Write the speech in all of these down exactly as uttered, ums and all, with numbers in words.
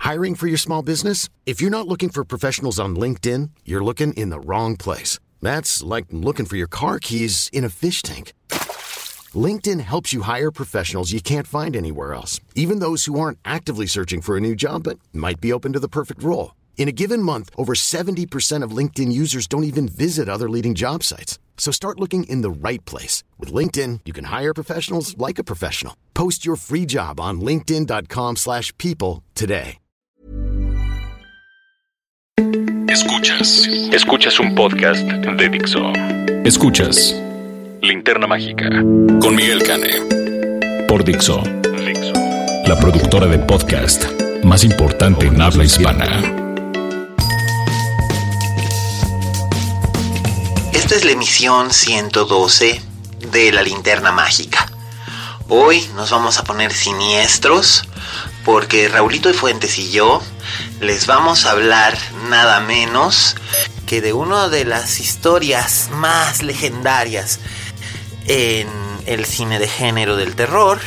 Hiring for your small business? If you're not looking for professionals on LinkedIn, you're looking in the wrong place. That's like looking for your car keys in a fish tank. LinkedIn helps you hire professionals you can't find anywhere else, even those who aren't actively searching for a new job but might be open to the perfect role. In a given month, over seventy percent of LinkedIn users don't even visit other leading job sites. So start looking in the right place. With LinkedIn, you can hire professionals like a professional. Post your free job on linkedin dot com slash people today. Escuchas. Escuchas un podcast de Dixo. Escuchas Linterna Mágica con Miguel Cane por Dixo, Dixo, la productora de podcast más importante en habla hispana. Esta es la emisión ciento doce de la Linterna Mágica. Hoy nos vamos a poner siniestros porque Raulito de Fuentes y yo les vamos a hablar nada menos que de una de las historias más legendarias en el cine de género del terror.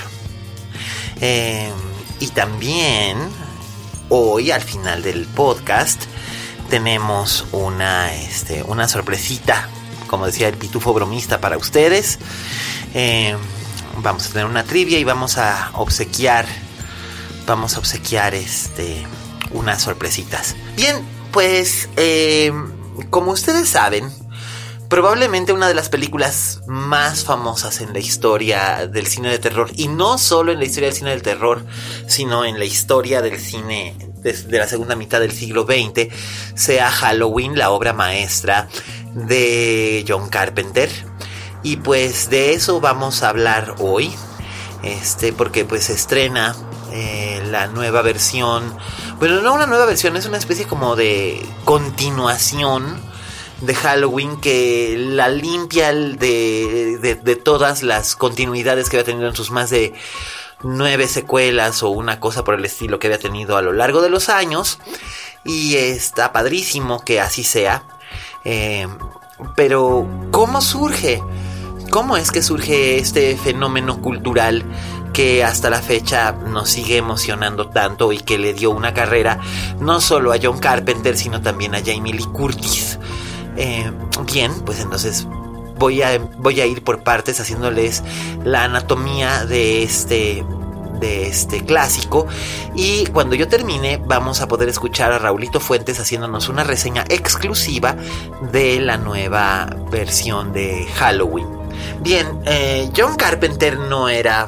Eh, y también hoy al final del podcast tenemos una, este, una sorpresita, como decía el pitufo bromista, para ustedes. Eh, vamos a tener una trivia y vamos a obsequiar, vamos a obsequiar este, unas sorpresitas. Bien, pues eh, como ustedes saben, probablemente una de las películas más famosas en la historia del cine de terror, y no solo en la historia del cine del terror, sino en la historia del cine de, de la segunda mitad del siglo veinte, sea Halloween, la obra maestra de John Carpenter. Y pues de eso vamos a hablar hoy, este, porque pues se estrena eh, la nueva versión, bueno, no una nueva versión, es una especie como de continuación de Halloween que la limpia de, de, de todas las continuidades que había tenido en sus más de nueve secuelas o una cosa por el estilo que había tenido a lo largo de los años, y está padrísimo que así sea. Eh, pero ¿cómo surge? ¿Cómo es que surge este fenómeno cultural que hasta la fecha nos sigue emocionando tanto y que le dio una carrera no solo a John Carpenter sino también a Jamie Lee Curtis? Eh, bien, pues entonces voy a, voy a ir por partes haciéndoles la anatomía de este, de este clásico, y cuando yo termine vamos a poder escuchar a Raulito Fuentes haciéndonos una reseña exclusiva de la nueva versión de Halloween. Bien, eh, John Carpenter no era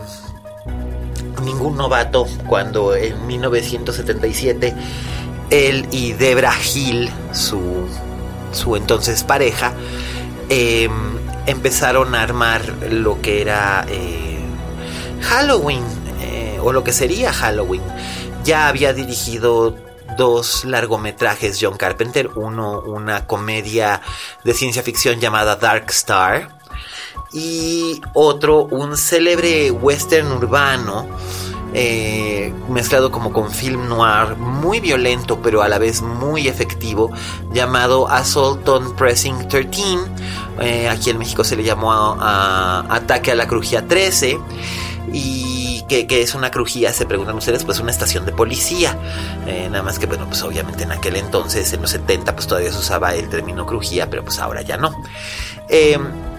ningún novato cuando en mil novecientos setenta y siete él y Debra Hill, su su entonces pareja, eh, empezaron a armar lo que era eh, Halloween, eh, o lo que sería Halloween. Ya había dirigido dos largometrajes John Carpenter, uno una comedia de ciencia ficción llamada Dark Star, y otro un célebre western urbano Eh, mezclado como con film noir, muy violento pero a la vez muy efectivo, llamado Assault on Precinct trece. Eh, aquí en México se le llamó a, a Ataque a la Crujía trece. Y que, que es una crujía, se preguntan ustedes, pues una estación de policía. Eh, nada más que, bueno, pues obviamente en aquel entonces, en los setenta, pues todavía se usaba el término crujía, pero pues ahora ya no. Eh,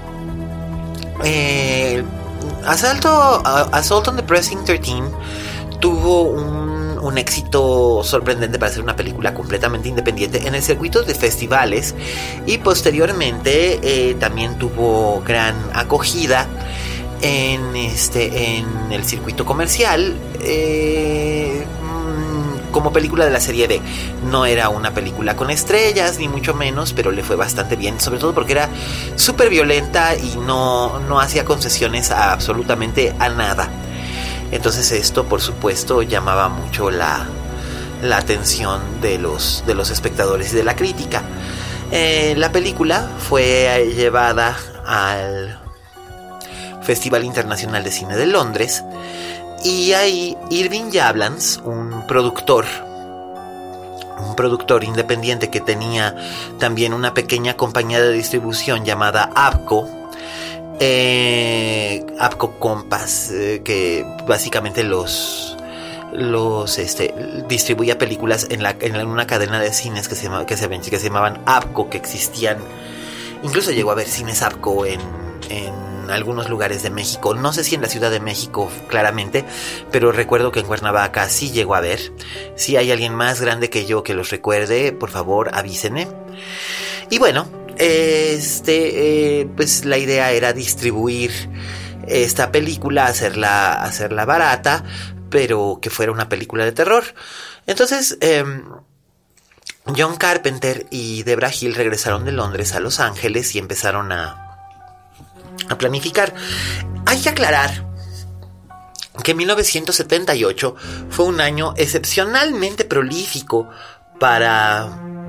eh, Asalto, uh, Assault on the Precinct trece tuvo un, un éxito sorprendente para ser una película completamente independiente en el circuito de festivales, y posteriormente eh, también tuvo gran acogida en, este, en el circuito comercial, eh, como película de la serie B. No era una película con estrellas, ni mucho menos, pero le fue bastante bien, sobre todo porque era súper violenta y no, no hacía concesiones a absolutamente a nada. Entonces esto, por supuesto, llamaba mucho la, la atención de los, de los espectadores y de la crítica. Eh, la película fue llevada al Festival Internacional de Cine de Londres, y ahí Irving Yablans, un productor, un productor independiente que tenía también una pequeña compañía de distribución llamada Avco, eh, Avco Compass, eh, que básicamente los los este, distribuía películas en, la, en una cadena de cines que se, llama, que se, que se llamaban APCO, que existían. Incluso llegó a haber cines APCO en, en algunos lugares de México. No sé si en la Ciudad de México claramente, pero recuerdo que en Cuernavaca sí llegó a haber. Si hay alguien más grande que yo que los recuerde, por favor avísenme. Y bueno, este, eh, pues la idea era distribuir esta película, hacerla, hacerla barata, pero que fuera una película de terror. Entonces, eh, John Carpenter y Debra Hill regresaron de Londres a Los Ángeles y empezaron a, a planificar. Hay que aclarar que mil novecientos setenta y ocho fue un año excepcionalmente prolífico para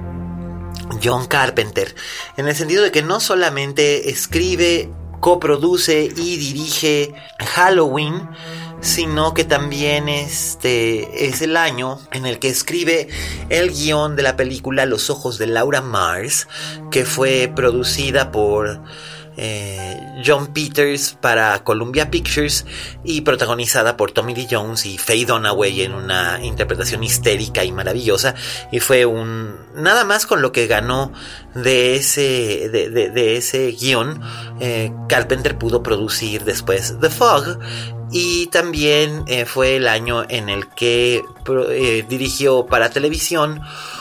John Carpenter, en el sentido de que no solamente escribe, coproduce y dirige Halloween, sino que también este es el año en el que escribe el guión de la película Los ojos de Laura Mars, que fue producida por eh, John Peters para Columbia Pictures y protagonizada por Tommy Lee Jones y Faye Dunaway en una interpretación histérica y maravillosa. Y fue un nada más con lo que ganó de ese de, de, de ese guión, eh, Carpenter pudo producir después The Fog. Y también eh, fue el año en el que eh, dirigió para televisión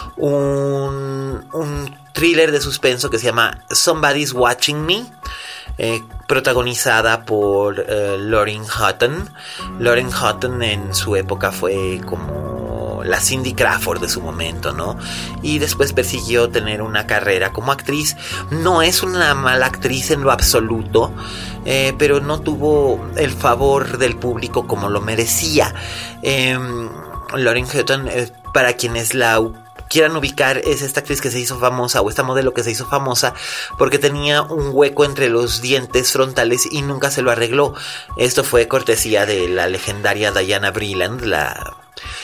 un, un thriller de suspenso que se llama Somebody's Watching Me, eh, protagonizada por eh, Lauren Hutton. Lauren Hutton en su época fue como la Cindy Crawford de su momento, ¿no? Y después persiguió tener una carrera como actriz. No es una mala actriz en lo absoluto, eh, pero no tuvo el favor del público como lo merecía. Eh, Lauren Hutton, eh, para quienes la quieran ubicar, es esta actriz que se hizo famosa, o esta modelo que se hizo famosa porque tenía un hueco entre los dientes frontales y nunca se lo arregló. Esto fue cortesía de la legendaria Diana Vreeland, la,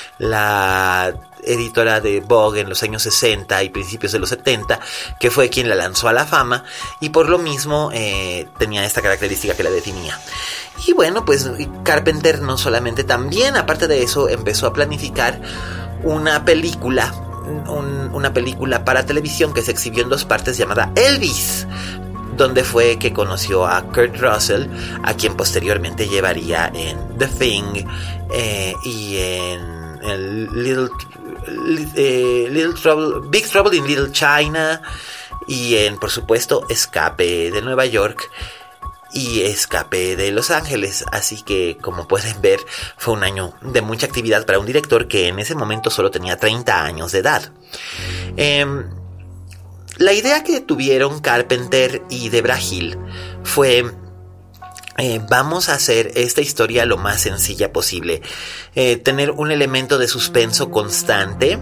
la editora de Vogue en los años sesenta y principios de los setenta, que fue quien la lanzó a la fama, y por lo mismo eh, tenía esta característica que la definía. Y bueno, pues Carpenter no solamente, también aparte de eso, empezó a planificar una película Un, una película para televisión que se exhibió en dos partes llamada Elvis, donde fue que conoció a Kurt Russell, a quien posteriormente llevaría en The Thing eh, y en el Little, eh, Little Trouble, Big Trouble in Little China, y en, por supuesto, Escape de Nueva York y Escape de Los Ángeles. Así que, como pueden ver, fue un año de mucha actividad para un director que en ese momento solo tenía treinta años de edad. Eh, la idea que tuvieron Carpenter y Debra Hill fue: eh, vamos a hacer esta historia lo más sencilla posible, eh, tener un elemento de suspenso constante,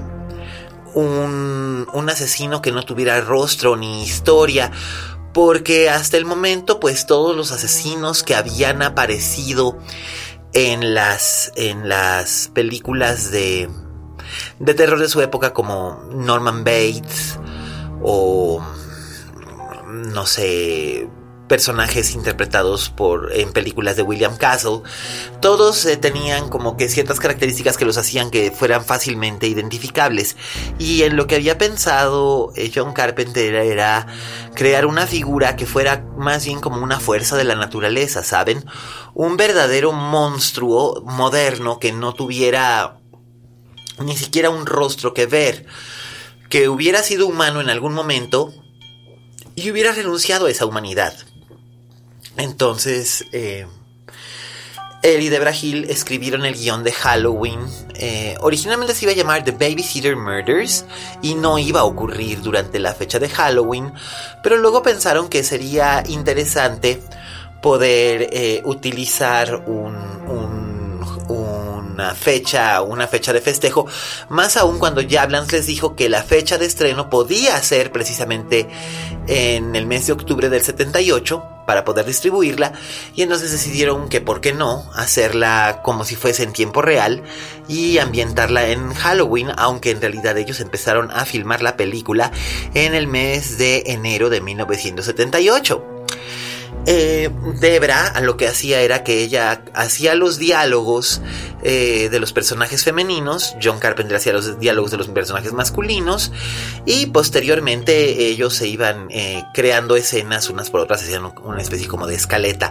un, un asesino que no tuviera rostro ni historia, porque hasta el momento, pues, todos los asesinos que habían aparecido en las, en las películas de, de terror de su época, como Norman Bates o, no sé, personajes interpretados por en películas de William Castle, todos eh, tenían como que ciertas características que los hacían que fueran fácilmente identificables. Y en lo que había pensado eh, John Carpenter era crear una figura que fuera más bien como una fuerza de la naturaleza, ¿saben? Un verdadero monstruo moderno que no tuviera ni siquiera un rostro que ver, que hubiera sido humano en algún momento y hubiera renunciado a esa humanidad. Entonces, eh, él y Debra Hill escribieron el guión de Halloween. Eh, originalmente se iba a llamar The Babysitter Murders y no iba a ocurrir durante la fecha de Halloween, pero luego pensaron que sería interesante poder eh, utilizar un, un, una fecha, una fecha de festejo, más aún cuando Yablans les dijo que la fecha de estreno podía ser precisamente en el mes de octubre del setenta y ocho para poder distribuirla, y entonces decidieron que por qué no hacerla como si fuese en tiempo real y ambientarla en Halloween, aunque en realidad ellos empezaron a filmar la película en el mes de enero de mil novecientos setenta y ocho. Eh, Debra a lo que hacía era que ella hacía los diálogos eh, de los personajes femeninos, John Carpenter hacía los diálogos de los personajes masculinos, y posteriormente ellos se iban eh, creando escenas unas por otras, hacían una especie como de escaleta.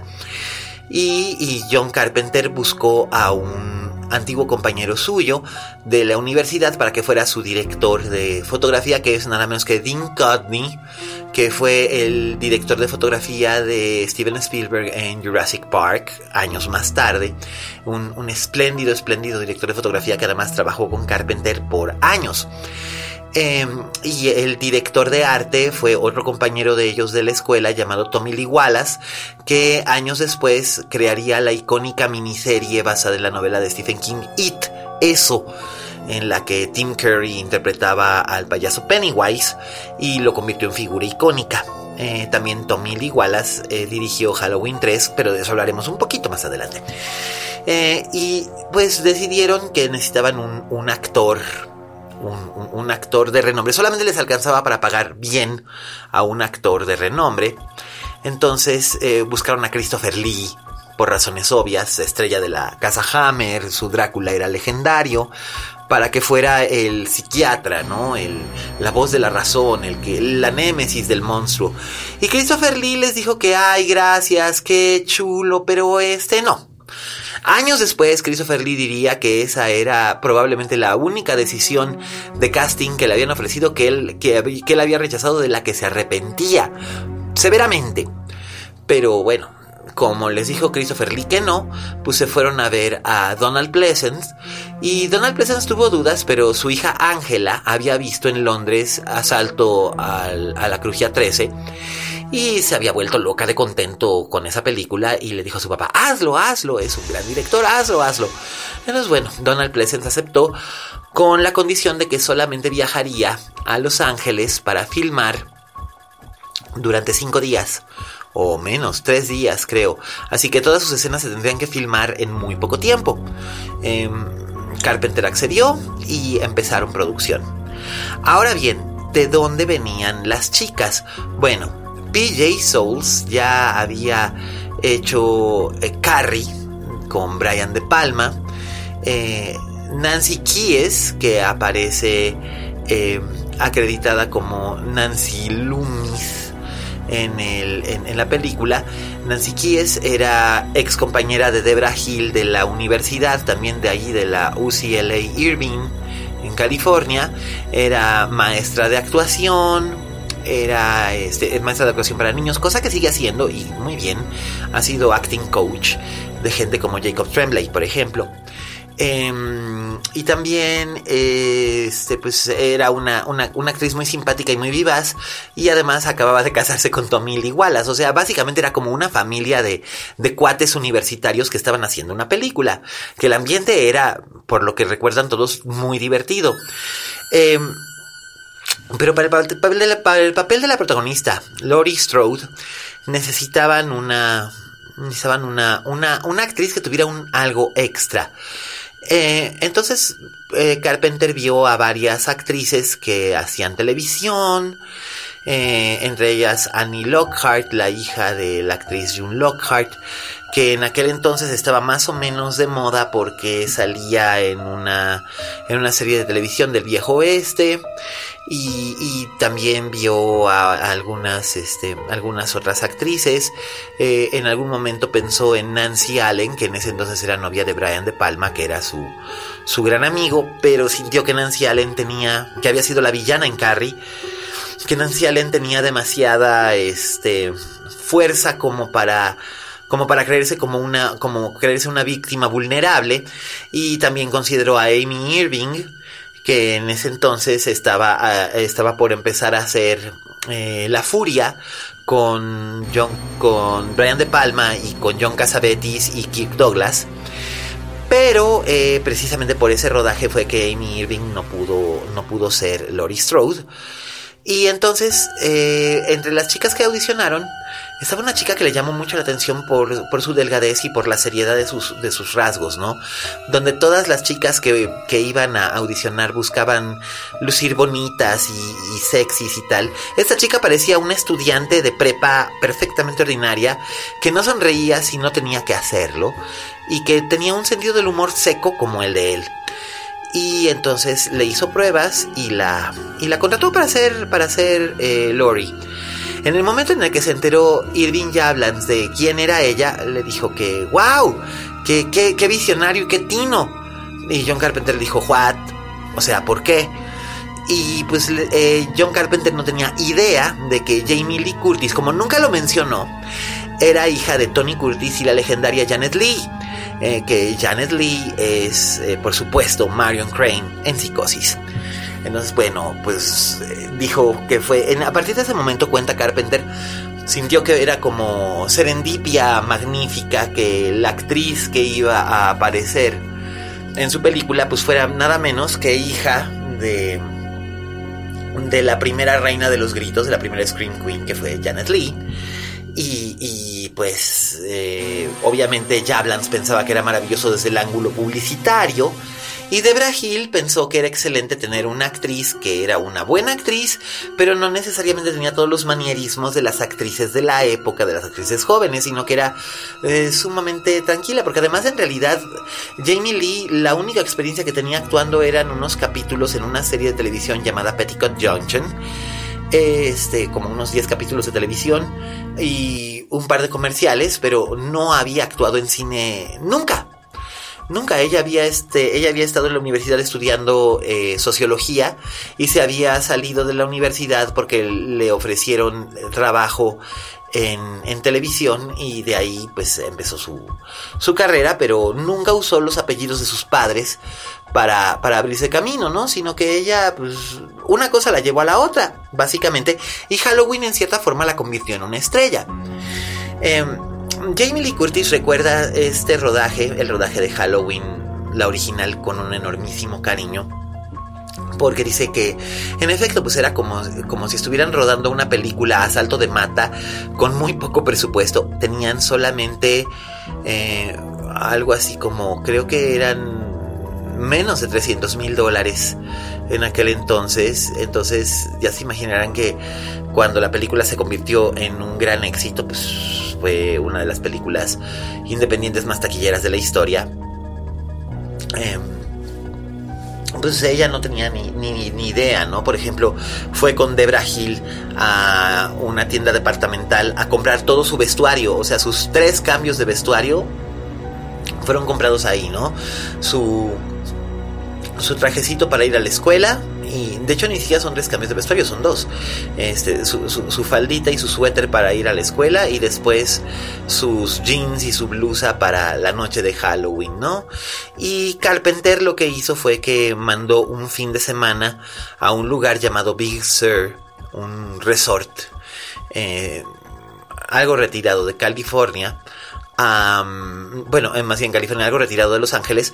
Y, y John Carpenter buscó a un antiguo compañero suyo de la universidad para que fuera su director de fotografía, que es nada menos que Dean Cudney, que fue el director de fotografía de Steven Spielberg en Jurassic Park años más tarde. Un, un espléndido, espléndido director de fotografía que además trabajó con Carpenter por años. Eh, y el director de arte fue otro compañero de ellos de la escuela llamado Tommy Lee Wallace, que años después crearía la icónica miniserie basada en la novela de Stephen King It, Eso, en la que Tim Curry interpretaba al payaso Pennywise y lo convirtió en figura icónica. Eh, también Tommy Lee Wallace eh, dirigió Halloween tres, pero de eso hablaremos un poquito más adelante. Eh, y pues decidieron que necesitaban un, un actor... Un, un, un actor de renombre. Solamente les alcanzaba para pagar bien a un actor de renombre. Entonces eh, buscaron a Christopher Lee, por razones obvias, estrella de la casa Hammer, su Drácula era legendario, para que fuera el psiquiatra, ¿no? El, la voz de la razón, el que, la némesis del monstruo. Y Christopher Lee les dijo que, ay, gracias, qué chulo, pero este no. Años después, Christopher Lee diría que esa era probablemente la única decisión de casting que le habían ofrecido, que él, que, que él había rechazado, de la que se arrepentía severamente. Pero bueno, como les dijo Christopher Lee que no, pues se fueron a ver a Donald Pleasence. Y Donald Pleasence tuvo dudas, pero su hija Angela había visto en Londres Asalto al, a la Crujía trece. Y se había vuelto loca de contento con esa película y le dijo a su papá, hazlo, hazlo, es un gran director, hazlo, hazlo. Entonces bueno, Donald Pleasence aceptó con la condición de que solamente viajaría a Los Ángeles para filmar durante cinco días. O menos, tres días creo. Así que todas sus escenas se tendrían que filmar en muy poco tiempo. Eh, Carpenter accedió y empezaron producción. Ahora bien, ¿de dónde venían las chicas? Bueno, P J Soles ya había hecho eh, Carrie con Brian De Palma. Eh, Nancy Kyes, que aparece eh, acreditada como Nancy Loomis en, el, en, en la película. Nancy Kyes era ex compañera de Debra Hill de la universidad, también de allí de la U C L A Irvine en California. Era maestra de actuación. Era este, maestra de actuación para niños, cosa que sigue haciendo y muy bien. Ha sido acting coach de gente como Jacob Tremblay, por ejemplo. Eh, y también eh, este, pues era una, una, una actriz muy simpática y muy vivaz. Y además acababa de casarse con Tommy Lee Wallace. O sea, básicamente era como una familia de, de cuates universitarios que estaban haciendo una película. Que el ambiente era, por lo que recuerdan todos, muy divertido. Eh... Pero para el, papel de la, para el papel de la protagonista, Laurie Strode, necesitaban una necesitaban una, una, una actriz que tuviera un algo extra. Eh, entonces eh, Carpenter vio a varias actrices que hacían televisión, eh, entre ellas Annie Lockhart, la hija de la actriz June Lockhart, que en aquel entonces estaba más o menos de moda porque salía en una, en una serie de televisión del viejo oeste. Y, y también vio a, a algunas, este, algunas otras actrices. Eh, en algún momento pensó en Nancy Allen, que en ese entonces era novia de Brian De Palma, que era su, su gran amigo, pero sintió que Nancy Allen tenía, que había sido la villana en Carrie, que Nancy Allen tenía demasiada, este, fuerza como para, como para creerse como una, como creerse una víctima vulnerable. Y también consideró a Amy Irving, que en ese entonces estaba, uh, estaba por empezar a hacer eh, La Furia con, John, con Brian De Palma y con John Cassavetes y Kirk Douglas. Pero eh, precisamente por ese rodaje fue que Amy Irving no pudo, no pudo ser Laurie Strode. Y entonces, eh, entre las chicas que audicionaron, estaba una chica que le llamó mucho la atención por, por su delgadez y por la seriedad de sus, de sus rasgos, ¿no? Donde todas las chicas que, que iban a audicionar buscaban lucir bonitas y, y sexys y tal. Esta chica parecía una estudiante de prepa perfectamente ordinaria, que no sonreía si no tenía que hacerlo, y que tenía un sentido del humor seco como el de él. Y entonces le hizo pruebas y la, y la contrató para ser, para ser eh, Laurie. En el momento en el que se enteró Irving Yablans de quién era ella, le dijo que ¡wow! ¡Qué, qué, qué visionario y qué tino! Y John Carpenter le dijo ¿what? O sea, ¿por qué? Y pues eh, John Carpenter no tenía idea de que Jamie Lee Curtis, como nunca lo mencionó, era hija de Tony Curtis y la legendaria Janet Leigh. Eh, que Janet Leigh es, eh, por supuesto, Marion Crane en Psicosis. Entonces, bueno, pues eh, dijo que fue... En, a partir de ese momento, cuenta Carpenter, sintió que era como serendipia magnífica que la actriz que iba a aparecer en su película pues fuera nada menos que hija de... de la primera reina de los gritos, de la primera Scream Queen, que fue Janet Leigh. Y, y pues eh, obviamente Yablans pensaba que era maravilloso desde el ángulo publicitario, y Debra Hill pensó que era excelente tener una actriz que era una buena actriz, pero no necesariamente tenía todos los manierismos de las actrices de la época, de las actrices jóvenes, sino que era eh, sumamente tranquila, porque además en realidad Jamie Lee, la única experiencia que tenía actuando eran unos capítulos en una serie de televisión llamada Petticoat Junction, este, como unos diez capítulos de televisión y un par de comerciales, pero no había actuado en cine nunca. Nunca. Ella había este, ella había estado en la universidad estudiando eh, sociología y se había salido de la universidad porque le ofrecieron trabajo en, en televisión, y de ahí pues empezó su, su carrera, pero nunca usó los apellidos de sus padres para, para abrirse camino, ¿no? Sino que ella, pues, una cosa la llevó a la otra, básicamente, y Halloween en cierta forma la convirtió en una estrella. Eh, Jamie Lee Curtis recuerda este rodaje, el rodaje de Halloween, la original, con un enormísimo cariño, porque dice que en efecto pues era como, como si estuvieran rodando una película a salto de mata con muy poco presupuesto. Tenían solamente eh, algo así como, creo que eran menos de trescientos mil dólares en aquel entonces. Entonces ya se imaginarán que cuando la película se convirtió en un gran éxito, pues fue una de las películas independientes más taquilleras de la historia. eh, Pues ella no tenía ni, ni, ni idea, ¿no? Por ejemplo, fue con Debra Hill a una tienda departamental a comprar todo su vestuario. O sea, sus tres cambios de vestuario fueron comprados ahí, ¿no? Su, su trajecito para ir a la escuela. Y de hecho ni siquiera son tres cambios de vestuario, son dos. Este, su, su, su faldita y su suéter para ir a la escuela, y después sus jeans y su blusa para la noche de Halloween, ¿no? Y Carpenter lo que hizo fue que mandó un fin de semana a un lugar llamado Big Sur, un resort, eh, algo retirado de California. Um, bueno, más bien California, algo retirado de Los Ángeles,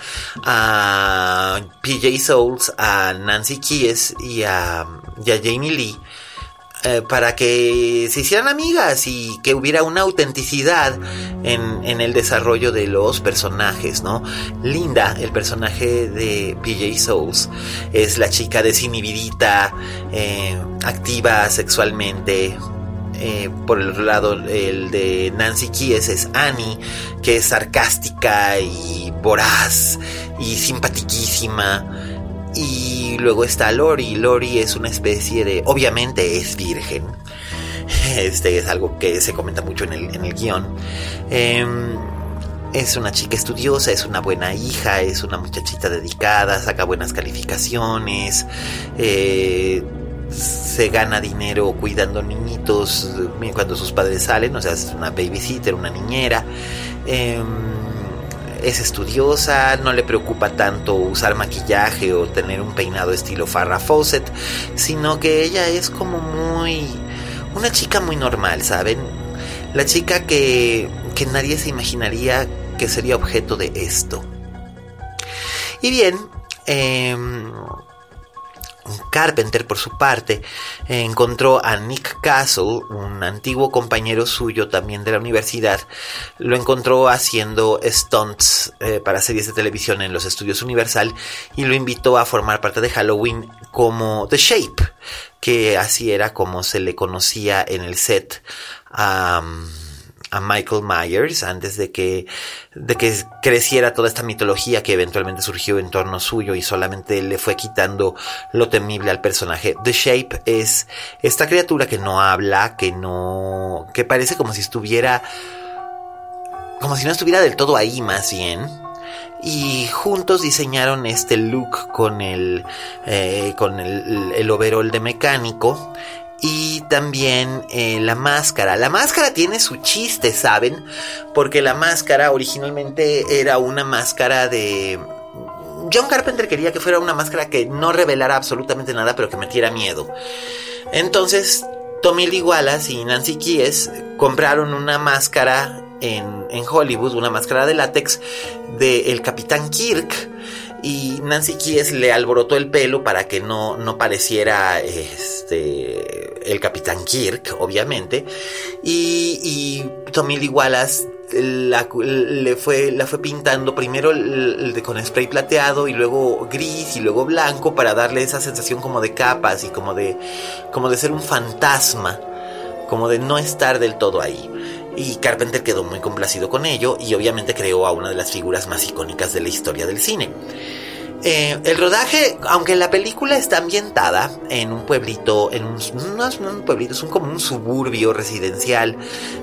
a P J Souls, a Nancy Kyes y a, y a Jamie Lee, eh, para que se hicieran amigas y que hubiera una autenticidad en, en el desarrollo de los personajes, ¿no? Linda, el personaje de P J Souls, es la chica desinhibidita, eh, activa sexualmente. Eh, por el otro lado, el de Nancy Kyes es Annie, que es sarcástica y voraz y simpatiquísima. Y luego está Laurie. Laurie es una especie de... Obviamente es virgen. Este es algo que se comenta mucho en el, en el guión. Eh, es una chica estudiosa, es una buena hija, es una muchachita dedicada, saca buenas calificaciones, eh... se gana dinero cuidando niñitos cuando sus padres salen, o sea, es una babysitter, una niñera. Eh, es estudiosa, no le preocupa tanto usar maquillaje o tener un peinado estilo Farrah Fawcett, sino que ella es como muy... una chica muy normal, ¿saben? La chica que, que nadie se imaginaría que sería objeto de esto. Y bien, eh... Carpenter, por su parte, encontró a Nick Castle, un antiguo compañero suyo también de la universidad. Lo encontró haciendo stunts eh, para series de televisión en los estudios Universal y lo invitó a formar parte de Halloween como The Shape, que así era como se le conocía en el set a... Um, a Michael Myers antes de que, de que creciera toda esta mitología que eventualmente surgió en torno suyo y solamente le fue quitando lo temible al personaje. The Shape es esta criatura que no habla, que no, que parece como si estuviera, como si no estuviera del todo ahí, más bien. Y juntos diseñaron este look con el, eh, con el, el overall de mecánico. Y también eh, la máscara. La máscara tiene su chiste, ¿saben? Porque la máscara originalmente era una máscara de... John Carpenter quería que fuera una máscara que no revelara absolutamente nada, pero que metiera miedo. Entonces, Tommy Lee Wallace y Nancy Kyes compraron una máscara en, en Hollywood, una máscara de látex del Capitán Kirk. Y Nancy Kyes le alborotó el pelo para que no, no pareciera este, el Capitán Kirk, obviamente. Y, y Tommy Lee Wallace la, le fue, la fue pintando primero el, el, con spray plateado y luego gris y luego blanco para darle esa sensación como de capas y como de, como de ser un fantasma, como de no estar del todo ahí. Y Carpenter quedó muy complacido con ello y obviamente creó a una de las figuras más icónicas de la historia del cine. Eh, el rodaje, aunque la película está ambientada en un pueblito, en un, no es un pueblito, es un, como un suburbio residencial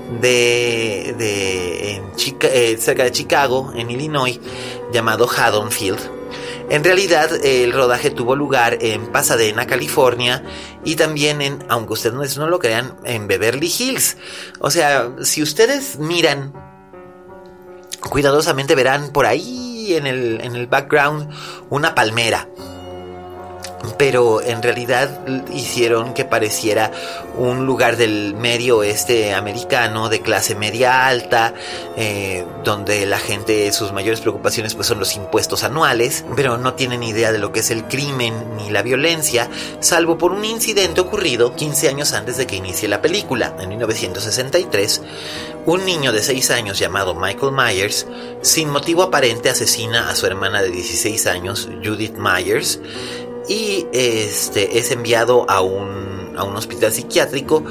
de, de en Chica, eh, cerca de Chicago, en Illinois, llamado Haddonfield. En realidad, el rodaje tuvo lugar en Pasadena, California, y también en, aunque ustedes no lo crean, en Beverly Hills. O sea, si ustedes miran cuidadosamente, verán por ahí en el, en el background una palmera. Pero en realidad hicieron que pareciera un lugar del medio oeste americano de clase media alta, eh, donde la gente, sus mayores preocupaciones pues son los impuestos anuales, pero no tienen idea de lo que es el crimen ni la violencia, salvo por un incidente ocurrido quince años antes de que inicie la película. En mil novecientos sesenta y tres, un niño de seis años llamado Michael Myers, sin motivo aparente, asesina a su hermana de dieciséis años, Judith Myers, y este es enviado a un, a un hospital psiquiátrico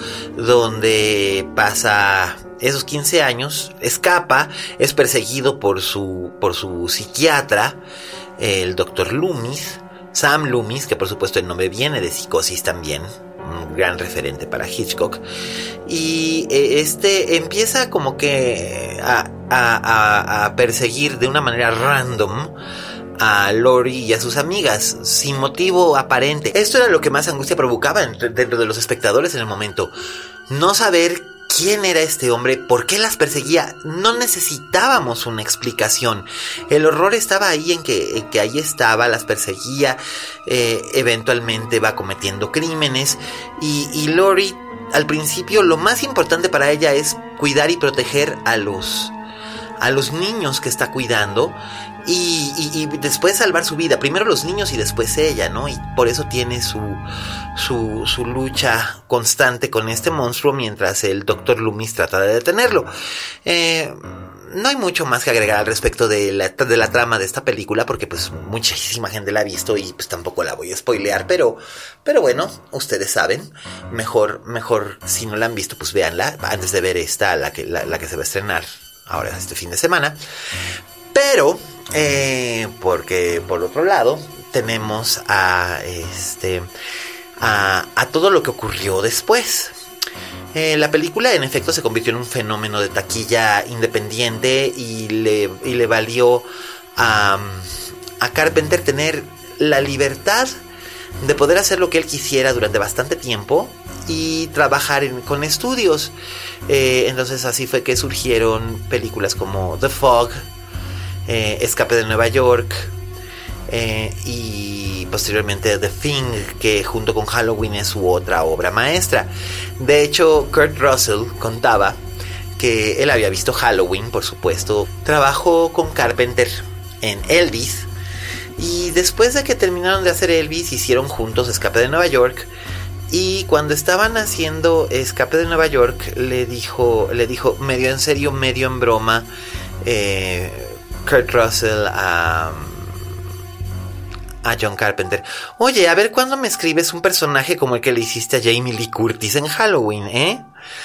donde pasa esos quince años, escapa, es perseguido por su, por su psiquiatra, el doctor Loomis, Sam Loomis, que por supuesto el nombre viene de Psicosis también, un gran referente para Hitchcock. Y este empieza como que a, a, a perseguir de una manera random a Laurie y a sus amigas, sin motivo aparente. Esto era lo que más angustia provocaba dentro de los espectadores en el momento. No saber quién era este hombre, por qué las perseguía. No necesitábamos una explicación. El horror estaba ahí en que, en que ahí estaba, las perseguía, eh, eventualmente va cometiendo crímenes. Y, y Laurie, al principio, lo más importante para ella es cuidar y proteger a los, a los niños que está cuidando. Y, y, y después salvar su vida, primero los niños y después ella, ¿no? Y por eso tiene su, su, su lucha constante con este monstruo mientras el doctor Loomis trata de detenerlo. Eh, no hay mucho más que agregar al respecto de la, de la trama de esta película, porque pues muchísima gente la ha visto y pues tampoco la voy a spoilear, pero, pero bueno, ustedes saben, mejor, mejor si no la han visto, pues véanla antes de ver esta, la que, la, la que se va a estrenar ahora este fin de semana. Pero, eh, porque por otro lado tenemos a este a, a todo lo que ocurrió después. Eh, la película en efecto se convirtió en un fenómeno de taquilla independiente y le, y le valió a, a Carpenter tener la libertad de poder hacer lo que él quisiera durante bastante tiempo y trabajar en, con estudios. Eh, entonces así fue que surgieron películas como The Fog, Eh, Escape de Nueva York, eh, y posteriormente The Thing, que junto con Halloween es su otra obra maestra. De hecho, Kurt Russell contaba que él había visto Halloween, por supuesto. Trabajó con Carpenter en Elvis Y después de que terminaron de hacer Elvis, hicieron juntos Escape de Nueva York. Y cuando estaban haciendo Escape de Nueva York, le dijo, le dijo medio en serio, medio en broma, eh, Kurt Russell a, a John Carpenter: oye, a ver cuándo me escribes un personaje como el que le hiciste a Jamie Lee Curtis en Halloween, ¿eh?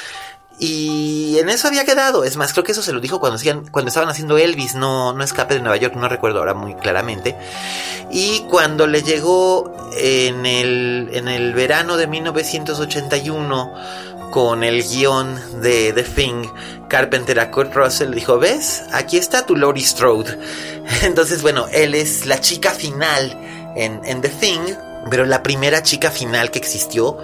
Y en eso había quedado. Es más, creo que eso se lo dijo cuando, hacían, cuando estaban haciendo Elvis, no, no Escape de Nueva York, no recuerdo ahora muy claramente. Y cuando le llegó en el, en el verano de mil novecientos ochenta y uno con el guión de The Thing, Carpenter a Kurt Russell le dijo: ¿ves? Aquí está tu Laurie Strode. Entonces, bueno, él es la chica final en, en The Thing, pero la primera chica final que existió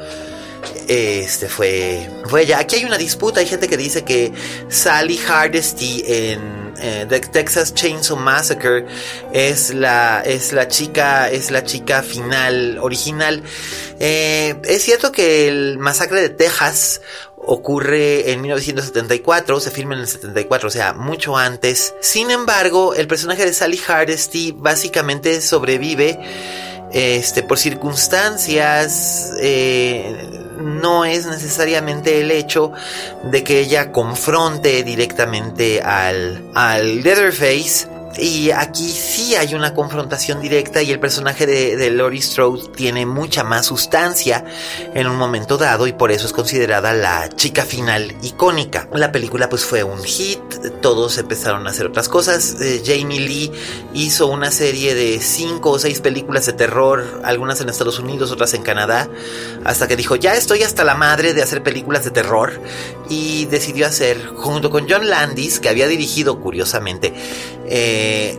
Este fue, fue ella. Aquí hay una disputa. Hay gente que dice que Sally Hardesty en eh, The Texas Chainsaw Massacre es la, es la chica, es la chica final original. Eh, es cierto que el masacre de Texas ocurre en mil novecientos setenta y cuatro, se filma en el setenta y cuatro, o sea, mucho antes. Sin embargo, el personaje de Sally Hardesty básicamente sobrevive este, por circunstancias. Eh, no es necesariamente el hecho de que ella confronte directamente al, al Leatherface. Y aquí sí hay una confrontación directa, y el personaje de, de Laurie Strode tiene mucha más sustancia en un momento dado, y por eso es considerada la chica final icónica. La película pues fue un hit, todos empezaron a hacer otras cosas. eh, Jamie Lee hizo una serie de cinco o seis películas de terror, algunas en Estados Unidos, otras en Canadá, hasta que dijo: ya estoy hasta la madre de hacer películas de terror, y decidió hacer, junto con John Landis, que había dirigido curiosamente eh,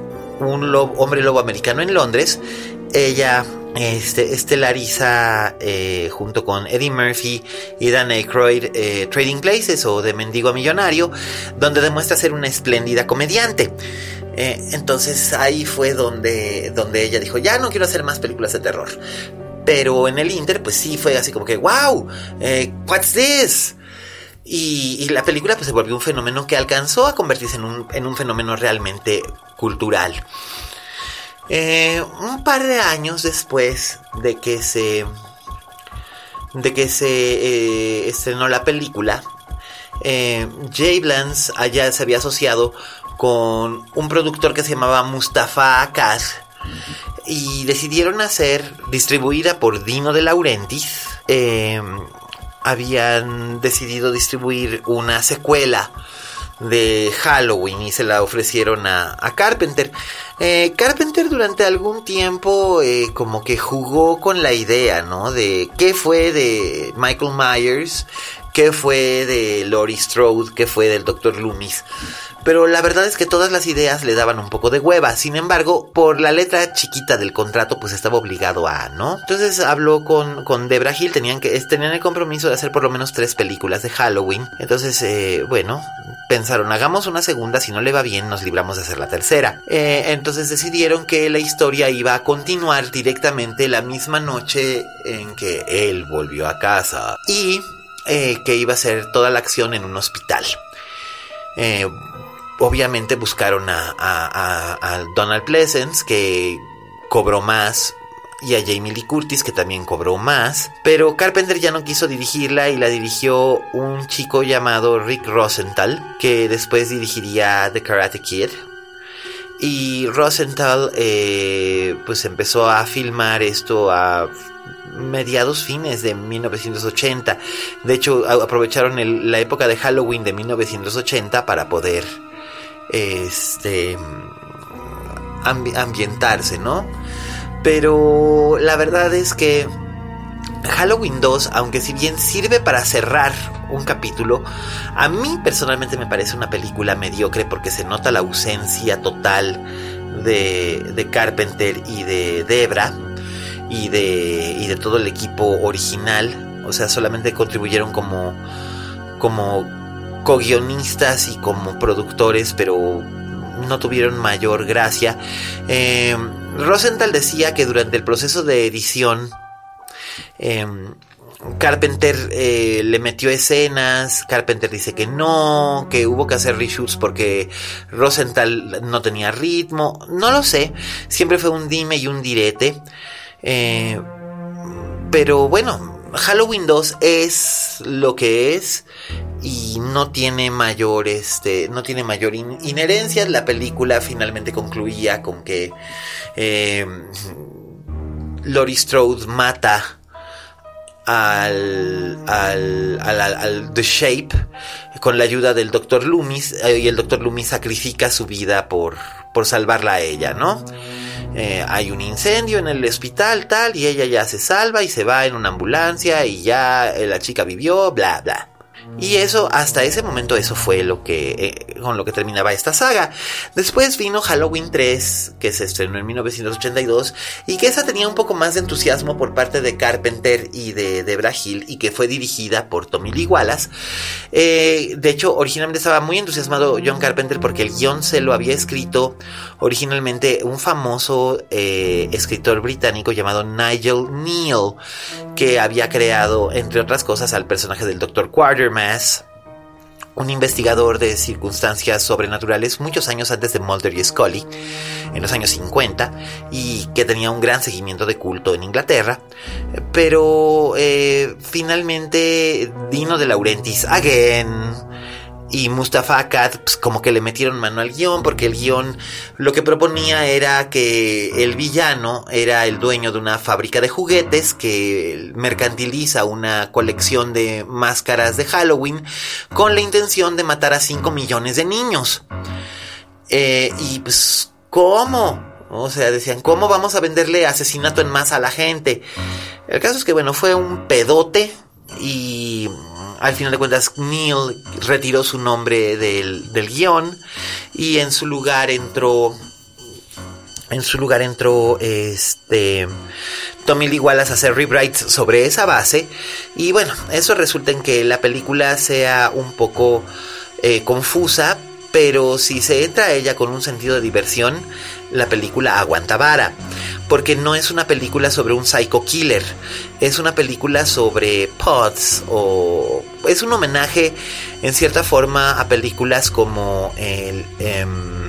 un lobo, hombre lobo americano en Londres, ella este, estelariza eh, junto con Eddie Murphy y Dan Aykroyd eh, Trading Places, o De Mendigo a Millonario, donde demuestra ser una espléndida comediante. Eh, entonces ahí fue donde, donde ella dijo: ya no quiero hacer más películas de terror. Pero en el Inter pues sí fue así como que wow, eh, what's this? Y, y la película pues se volvió un fenómeno que alcanzó a convertirse en un, en un fenómeno realmente cultural. Eh, un par de años después de que se de que se eh, estrenó la película, eh, Jay Blance allá se había asociado con un productor que se llamaba Mustafa Akkad, y decidieron hacer, distribuida por Dino De Laurentiis, eh, habían decidido distribuir una secuela de Halloween y se la ofrecieron a, a Carpenter. Eh, Carpenter durante algún tiempo eh, como que jugó con la idea, ¿no? De qué fue de Michael Myers, qué fue de Laurie Strode, qué fue del doctor Loomis. Pero la verdad es que todas las ideas le daban un poco de hueva. Sin embargo, por la letra chiquita del contrato, pues estaba obligado a, ¿no? Entonces habló con, con Debra Hill. Tenían que tenían el compromiso de hacer por lo menos tres películas de Halloween. Entonces, eh, bueno, pensaron: hagamos una segunda. Si no le va bien, nos libramos de hacer la tercera. Eh, entonces decidieron que la historia iba a continuar directamente la misma noche en que él volvió a casa. Y eh, que iba a ser toda la acción en un hospital. Eh... Obviamente buscaron a, a, a, a Donald Pleasence, que cobró más, y a Jamie Lee Curtis, que también cobró más. Pero Carpenter ya no quiso dirigirla y la dirigió un chico llamado Rick Rosenthal, que después dirigiría The Karate Kid. Y Rosenthal eh, pues empezó a filmar esto a mediados fines de mil novecientos ochenta. De hecho, aprovecharon el, la época de Halloween de mil novecientos ochenta para poder este ambi- ambientarse, ¿no? Pero la verdad es que Halloween dos, aunque si bien sirve para cerrar un capítulo, a mí personalmente me parece una película mediocre, porque se nota la ausencia total de, de Carpenter y de Debra y de, y de todo el equipo original. O sea, solamente contribuyeron como como co-guionistas y como productores, pero no tuvieron mayor gracia. Eh, Rosenthal decía que durante el proceso de edición eh, Carpenter eh, le metió escenas. Carpenter dice que no, que hubo que hacer reshoots porque Rosenthal no tenía ritmo. No lo sé, siempre fue un dime y un direte. Eh, pero bueno, Halloween dos es lo que es y no tiene mayor este no tiene mayor in- inherencia. La película finalmente concluía con que eh, Laurie Strode mata Al, al, al, al, al The Shape con la ayuda del doctor Loomis, eh, y el doctor Loomis sacrifica su vida por, por salvarla a ella, ¿no? Eh, hay un incendio en el hospital, tal, y ella ya se salva y se va en una ambulancia y ya eh, la chica vivió, bla, bla. Y eso, hasta ese momento, eso fue lo que eh, con lo que terminaba esta saga. Después vino Halloween tres, que se estrenó en mil novecientos ochenta y dos, y que esa tenía un poco más de entusiasmo por parte de Carpenter y de Debra Hill, y que fue dirigida por Tommy Lee Wallace. Eh, de hecho, originalmente estaba muy entusiasmado John Carpenter porque el guión se lo había escrito originalmente un famoso eh, escritor británico llamado Nigel Neal, que había creado, entre otras cosas, al personaje del doctor Quatermass, un investigador de circunstancias sobrenaturales muchos años antes de Mulder y Scully, en los años cincuenta, y que tenía un gran seguimiento de culto en Inglaterra. Pero eh, finalmente Dino De Laurentiis again y Mustafa Akkad pues, como que le metieron mano al guión, porque el guión lo que proponía era que el villano era el dueño de una fábrica de juguetes que mercantiliza una colección de máscaras de Halloween con la intención de matar a cinco millones de niños. Eh, y pues, ¿cómo? O sea, decían, ¿cómo vamos a venderle asesinato en masa a la gente? El caso es que, bueno, fue un pedote y al final de cuentas Neal retiró su nombre del, del guión y en su lugar entró en su lugar entró este Tommy Lee Wallace a hacer rewrites sobre esa base, y bueno, eso resulta en que la película sea un poco eh, confusa, pero si se entra a ella con un sentido de diversión, la película aguanta vara, porque no es una película sobre un psycho killer, es una película sobre pods, o es un homenaje en cierta forma a películas como el, eh,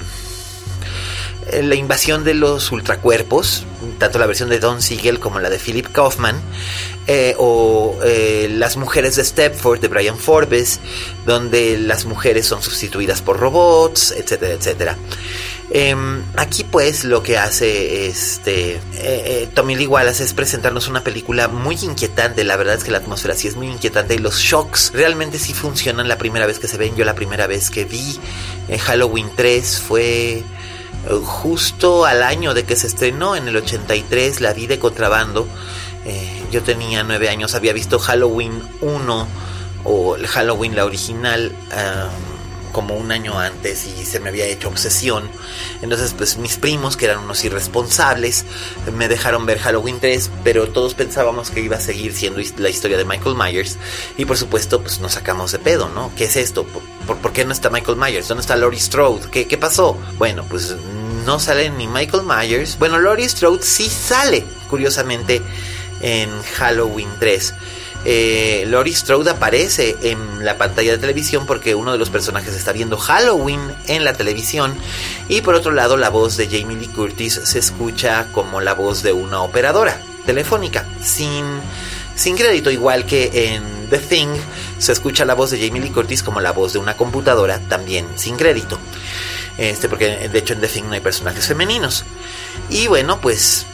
la invasión de los ultracuerpos, tanto la versión de Don Siegel como la de Philip Kaufman, eh, o eh, Las mujeres de Stepford de Brian Forbes, donde las mujeres son sustituidas por robots, etcétera, etcétera. Eh, aquí pues lo que hace este eh, eh, Tommy Lee Wallace es presentarnos una película muy inquietante. La verdad es que la atmósfera sí es muy inquietante y los shocks realmente sí funcionan la primera vez que se ven. Yo la primera vez que vi eh, Halloween tres fue justo al año de que se estrenó, en el ochenta y tres, la vi de contrabando. Eh, yo tenía nueve años, había visto Halloween uno o el Halloween la original um, como un año antes y se me había hecho obsesión. Entonces pues mis primos, que eran unos irresponsables, me dejaron ver Halloween tres, pero todos pensábamos que iba a seguir siendo la historia de Michael Myers y por supuesto pues nos sacamos de pedo, ¿no? ¿Qué es esto? ¿Por, por, por qué no está Michael Myers? ¿Dónde está Laurie Strode? ¿Qué, qué pasó? Bueno, pues no sale ni Michael Myers. Bueno, Laurie Strode sí sale, curiosamente, en Halloween tres. Eh, Laurie Strode aparece en la pantalla de televisión porque uno de los personajes está viendo Halloween en la televisión, y por otro lado la voz de Jamie Lee Curtis se escucha como la voz de una operadora telefónica sin, sin crédito, igual que en The Thing se escucha la voz de Jamie Lee Curtis como la voz de una computadora, también sin crédito, este, porque de hecho en The Thing no hay personajes femeninos. Y bueno, pues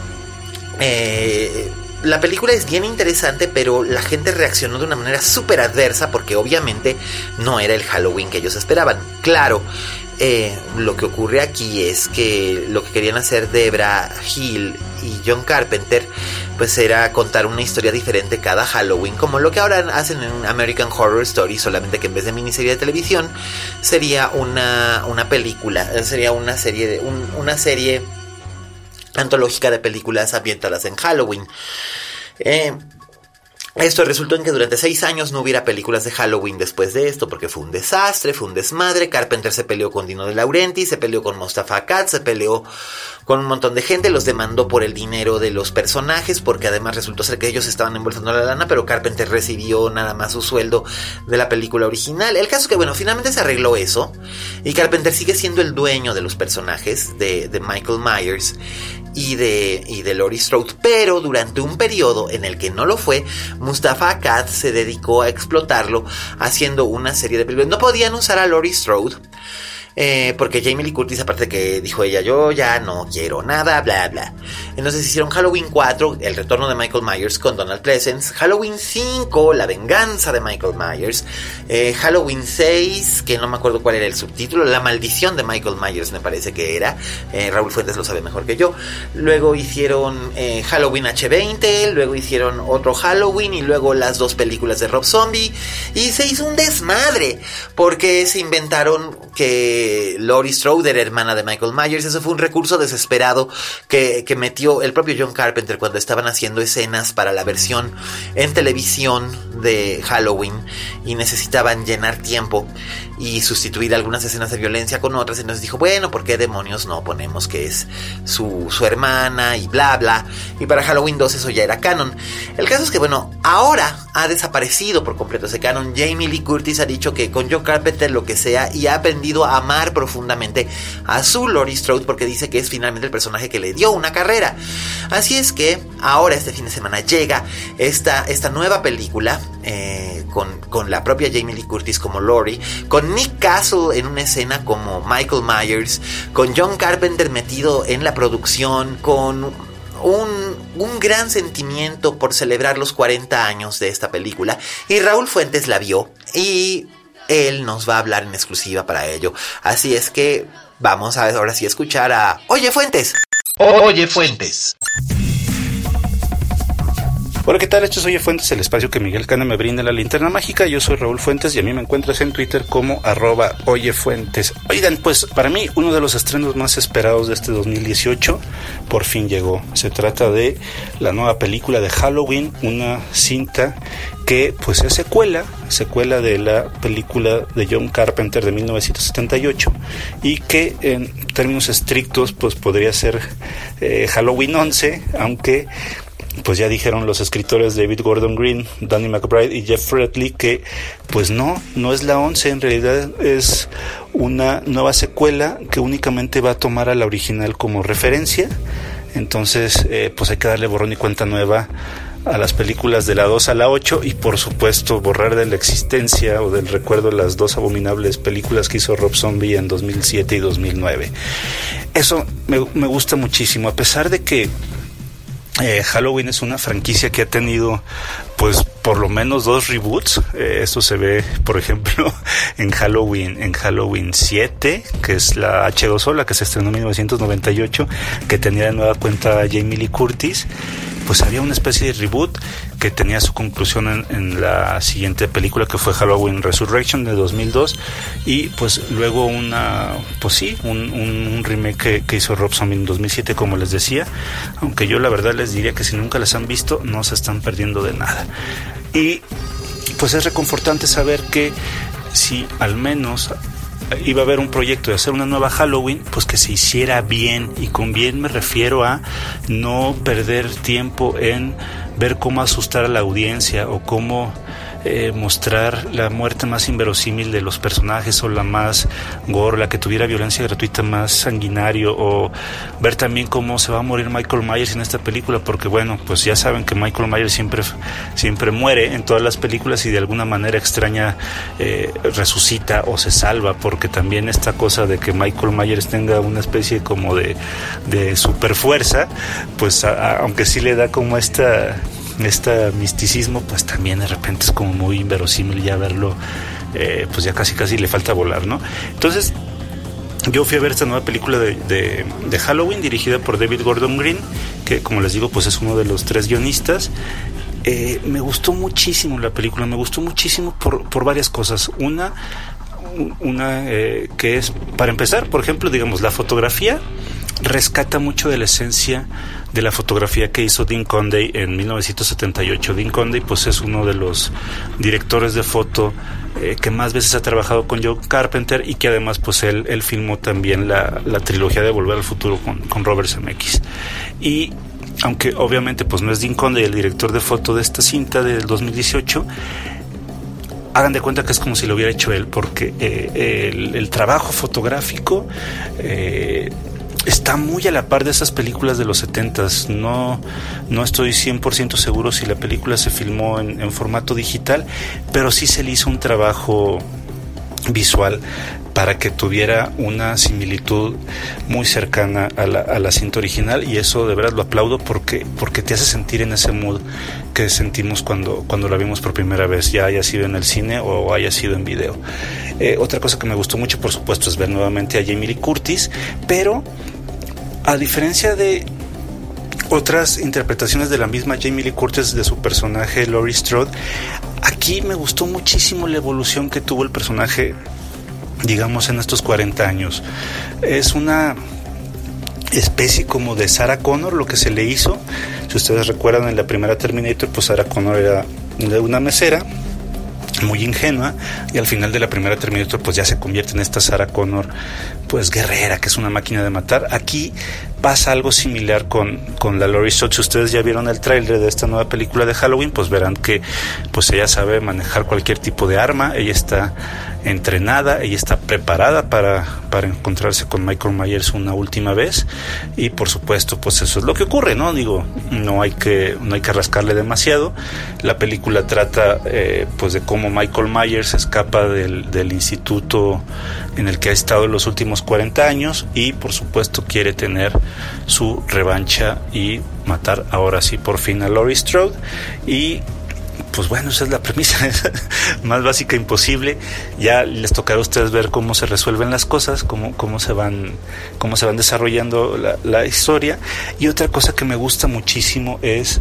eh, la película es bien interesante, pero la gente reaccionó de una manera súper adversa porque obviamente no era el Halloween que ellos esperaban. Claro, eh, lo que ocurre aquí es que lo que querían hacer Debra Hill y John Carpenter pues era contar una historia diferente cada Halloween, como lo que ahora hacen en American Horror Story, solamente que en vez de miniserie de televisión sería una, una película, sería una serie de un, una serie antológica de películas ambientadas en Halloween. Eh, Esto resultó en que durante seis años no hubiera películas de Halloween después de esto, porque fue un desastre, fue un desmadre. Carpenter se peleó con Dino De Laurenti, se peleó con Moustapha Akkad, se peleó con un montón de gente, los demandó por el dinero de los personajes, porque además resultó ser que ellos estaban embolsando la lana, pero Carpenter recibió nada más su sueldo de la película original. El caso es que, bueno, finalmente se arregló eso, y Carpenter sigue siendo el dueño de los personajes de, de Michael Myers y de, y de Laurie Strode, pero durante un periodo en el que no lo fue, Moustapha Akkad se dedicó a explotarlo haciendo una serie de películas. No podían usar a Laurie Strode, Eh, porque Jamie Lee Curtis, aparte de que dijo ella, yo ya no quiero nada, bla bla. Entonces hicieron Halloween cuatro, el retorno de Michael Myers con Donald Pleasence. Halloween cinco, la venganza de Michael Myers. eh, Halloween seis, que no me acuerdo cuál era el subtítulo, la maldición de Michael Myers me parece que era. eh, Raúl Fuentes lo sabe mejor que yo. Luego hicieron eh, Halloween hache veinte, luego hicieron otro Halloween, y luego las dos películas de Rob Zombie, y se hizo un desmadre porque se inventaron que Laurie Strode era hermana de Michael Myers. Eso fue un recurso desesperado que, que metió el propio John Carpenter cuando estaban haciendo escenas para la versión en televisión de Halloween y necesitaban llenar tiempo y sustituir algunas escenas de violencia con otras. Entonces dijo, bueno, ¿por qué demonios no ponemos que es su, su hermana y bla bla? Y para Halloween dos eso ya era canon. El caso es que, bueno, ahora ha desaparecido por completo ese canon. Jamie Lee Curtis ha dicho que con John Carpenter lo que sea, y ha aprendido a amar profundamente a su Laurie Strode, porque dice que es finalmente el personaje que le dio una carrera. Así es que ahora este fin de semana llega esta, esta nueva película eh, con, con la propia Jamie Lee Curtis como Laurie, con Nick Castle en una escena como Michael Myers, con John Carpenter metido en la producción, con un, un gran sentimiento por celebrar los cuarenta años de esta película. Y Raúl Fuentes la vio y él nos va a hablar en exclusiva para ello. Así es que vamos a ahora sí a escuchar a Oye Fuentes. Oye Fuentes. Hola, ¿qué tal? Esto es Oye Fuentes, el espacio que Miguel Cane me brinda la linterna mágica. Yo soy Raúl Fuentes y a mí me encuentras en Twitter como arroba Oye Fuentes. Oigan, pues para mí uno de los estrenos más esperados de este dos mil dieciocho por fin llegó. Se trata de la nueva película de Halloween, una cinta que pues es secuela, secuela de la película de John Carpenter de mil novecientos setenta y ocho, y que en términos estrictos pues podría ser eh, Halloween once, aunque pues ya dijeron los escritores David Gordon Green, Danny McBride y Jeff Fredley que pues no, no es la once, en realidad es una nueva secuela que únicamente va a tomar a la original como referencia. Entonces eh, pues hay que darle borrón y cuenta nueva a las películas de la dos a la ocho, y por supuesto borrar de la existencia o del recuerdo las dos abominables películas que hizo Rob Zombie en dos mil siete y dos mil nueve. Eso me, me gusta muchísimo, a pesar de que Eh, Halloween es una franquicia que ha tenido pues por lo menos dos reboots. Eh, esto se ve, por ejemplo, en Halloween, en Halloween siete, que es la hache dos o, la que se estrenó en mil novecientos noventa y ocho, que tenía de nueva cuenta a Jamie Lee Curtis. Pues había una especie de reboot que tenía su conclusión en, en la siguiente película, que fue Halloween Resurrection de dos mil dos, y pues luego una, pues sí, un, un, un remake que, que hizo Rob Zombie en dos mil siete, como les decía, aunque yo la verdad les diría que si nunca las han visto no se están perdiendo de nada. Y pues es reconfortante saber que si al menos iba a haber un proyecto de hacer una nueva Halloween, pues que se hiciera bien, y con bien me refiero a no perder tiempo en ver cómo asustar a la audiencia o cómo eh, mostrar la muerte más inverosímil de los personajes, o la más gore, la que tuviera violencia gratuita más sanguinario, o ver también cómo se va a morir Michael Myers en esta película, porque bueno, pues ya saben que Michael Myers siempre, siempre muere en todas las películas y de alguna manera extraña eh, resucita o se salva, porque también esta cosa de que Michael Myers tenga una especie como de, de super fuerza, pues a, a, aunque sí le da como esta este misticismo, pues también de repente es como muy inverosímil ya verlo, eh, pues ya casi casi le falta volar, ¿no? Entonces yo fui a ver esta nueva película de, de, de Halloween, dirigida por David Gordon Green, que como les digo pues es uno de los tres guionistas. Eh, me gustó muchísimo la película, me gustó muchísimo por, por varias cosas. Una, una eh, que es, para empezar, por ejemplo, digamos, la fotografía rescata mucho de la esencia de la fotografía que hizo Dean Condey en mil novecientos setenta y ocho. Dean Condey pues es uno de los directores de foto eh, que más veces ha trabajado con John Carpenter, y que además pues él, él filmó también la, la trilogía de Volver al Futuro con, con Robert Zemeckis. Y aunque obviamente pues no es Dean Condey el director de foto de esta cinta del dos mil dieciocho, hagan de cuenta que es como si lo hubiera hecho él, porque eh, el, el trabajo fotográfico eh, está muy a la par de esas películas de los setentas. No, no estoy cien por ciento seguro si la película se filmó en, en formato digital, pero sí se le hizo un trabajo visual para que tuviera una similitud muy cercana a la, a la cinta original, y eso de verdad lo aplaudo porque, porque te hace sentir en ese mood que sentimos cuando, cuando la vimos por primera vez, ya haya sido en el cine o haya sido en video. Eh, otra cosa que me gustó mucho, por supuesto, es ver nuevamente a Jamie Lee Curtis, pero a diferencia de otras interpretaciones de la misma Jamie Lee Curtis de su personaje Laurie Strode, aquí me gustó muchísimo la evolución que tuvo el personaje, digamos, en estos cuarenta años. Es una especie como de Sarah Connor lo que se le hizo. Si ustedes recuerdan, en la primera Terminator, pues Sarah Connor era una mesera muy ingenua, y al final de la primera Terminator pues ya se convierte en esta Sarah Connor pues guerrera, que es una máquina de matar. Aquí pasa algo similar con, con la Laurie Strode. Si ustedes ya vieron el tráiler de esta nueva película de Halloween, pues verán que pues ella sabe manejar cualquier tipo de arma, ella está entrenada, ella está preparada para, para encontrarse con Michael Myers una última vez, y por supuesto pues eso es lo que ocurre, ¿no? Digo, no hay que, no hay que rascarle demasiado. La película trata eh, pues de cómo Michael Myers escapa del, del instituto en el que ha estado en los últimos cuarenta años, y por supuesto quiere tener su revancha y matar ahora sí por fin a Laurie Strode. Y pues bueno, esa es la premisa más básica imposible. Ya les tocará a ustedes ver cómo se resuelven las cosas, cómo, cómo se van, cómo se van desarrollando la, la historia. Y otra cosa que me gusta muchísimo es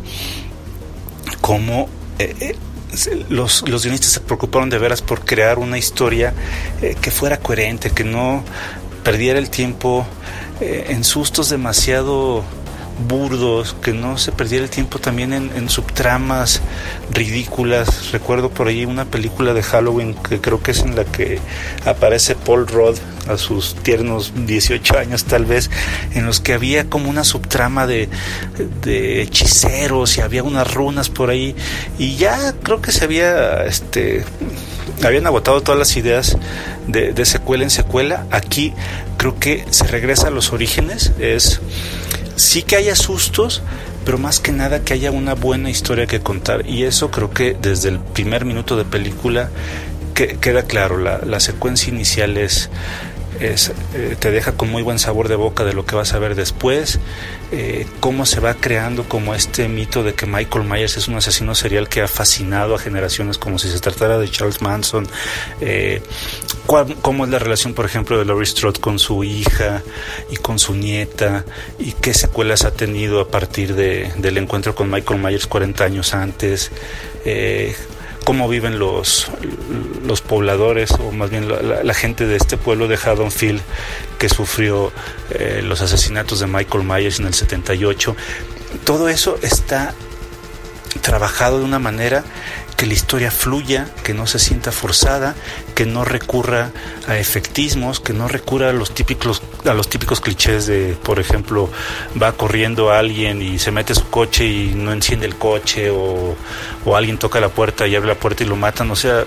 cómo eh, eh, los, los guionistas se preocuparon de veras por crear una historia eh, que fuera coherente, que no perdiera el tiempo eh, en sustos demasiado burdos, que no se perdiera el tiempo también en, en subtramas ridículas. Recuerdo por ahí una película de Halloween que creo que es en la que aparece Paul Rudd a sus tiernos dieciocho años tal vez, en los que había como una subtrama de, de hechiceros y había unas runas por ahí, y ya creo que se había este habían agotado todas las ideas de, de secuela en secuela. Aquí creo que se regresa a los orígenes. Es sí que haya sustos, pero más que nada que haya una buena historia que contar, y eso creo que desde el primer minuto de película que, queda claro. La, la secuencia inicial es, es eh, te deja con muy buen sabor de boca de lo que vas a ver después, eh, cómo se va creando como este mito de que Michael Myers es un asesino serial que ha fascinado a generaciones, como si se tratara de Charles Manson. eh, cuál, cómo es la relación, por ejemplo, de Laurie Strode con su hija y con su nieta, y qué secuelas ha tenido a partir de, del encuentro con Michael Myers cuarenta años antes. eh, cómo viven los, los pobladores, o más bien la, la, la gente de este pueblo de Haddonfield que sufrió eh, los asesinatos de Michael Myers en el setenta y ocho. Todo eso está trabajado de una manera que la historia fluya, que no se sienta forzada, que no recurra a efectismos, que no recurra a los típicos a los típicos clichés de, por ejemplo, va corriendo alguien y se mete su coche y no enciende el coche, o, o alguien toca la puerta y abre la puerta y lo matan. O sea,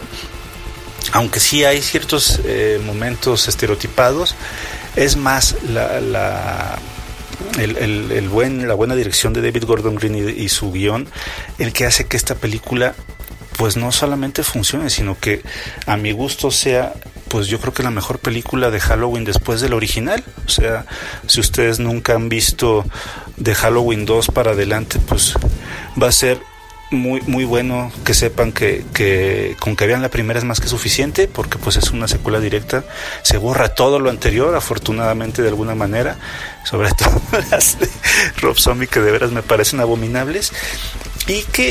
aunque sí hay ciertos eh, momentos estereotipados, es más la, la El, el, el buen, la buena dirección de David Gordon Green y, y su guión el que hace que esta película pues no solamente funcione, sino que a mi gusto sea, pues yo creo que la mejor película de Halloween después del original. O sea, si ustedes nunca han visto de Halloween dos para adelante, pues va a ser muy muy bueno que sepan que, que con que vean la primera es más que suficiente, porque pues es una secuela directa, se borra todo lo anterior, afortunadamente, de alguna manera, sobre todo las de Rob Zombie, que de veras me parecen abominables, y que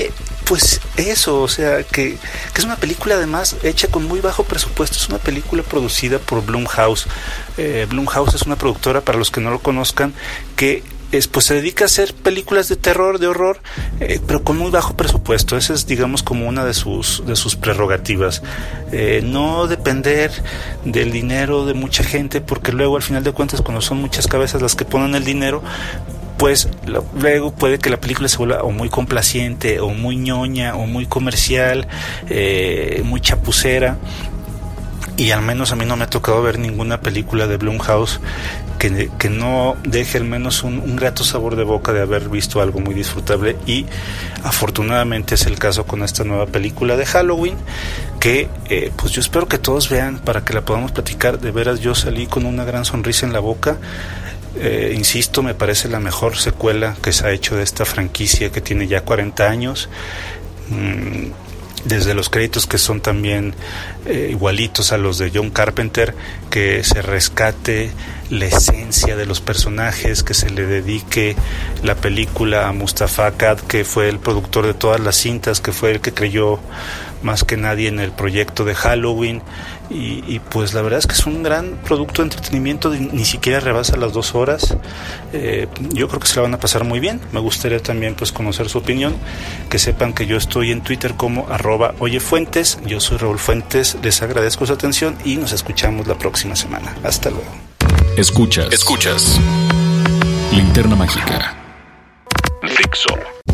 pues eso, o sea, que, que es una película además hecha con muy bajo presupuesto. Es una película producida por Blumhouse. Eh, Blumhouse es una productora, para los que no lo conozcan, que es, pues se dedica a hacer películas de terror, de horror, eh, pero con muy bajo presupuesto. Esa es, digamos, como una de sus de sus prerrogativas. Eh, no depender del dinero de mucha gente, porque luego, al final de cuentas, cuando son muchas cabezas las que ponen el dinero, pues lo, luego puede que la película se vuelva o muy complaciente, o muy ñoña, o muy comercial, eh, muy chapucera. Y al menos a mí no me ha tocado ver ninguna película de Blumhouse que, que no deje al menos un, un grato sabor de boca de haber visto algo muy disfrutable. Y afortunadamente es el caso con esta nueva película de Halloween, que eh, pues yo espero que todos vean para que la podamos platicar. De veras, yo salí con una gran sonrisa en la boca. Eh, insisto, me parece la mejor secuela que se ha hecho de esta franquicia que tiene ya cuarenta años. Mm, desde los créditos, que son también eh, igualitos a los de John Carpenter, que se rescate la esencia de los personajes, que se le dedique la película a Mustafa Akkad, que fue el productor de todas las cintas, que fue el que creyó más que nadie en el proyecto de Halloween. Y, y pues la verdad es que es un gran producto de entretenimiento, de, ni siquiera rebasa las dos horas. Eh, yo creo que se la van a pasar muy bien. Me gustaría también pues conocer su opinión. Que sepan que yo estoy en Twitter como arroba oyefuentes. Yo soy Raúl Fuentes, les agradezco su atención y nos escuchamos la próxima semana. Hasta luego. Escuchas, escuchas Linterna Mágica, Dixo.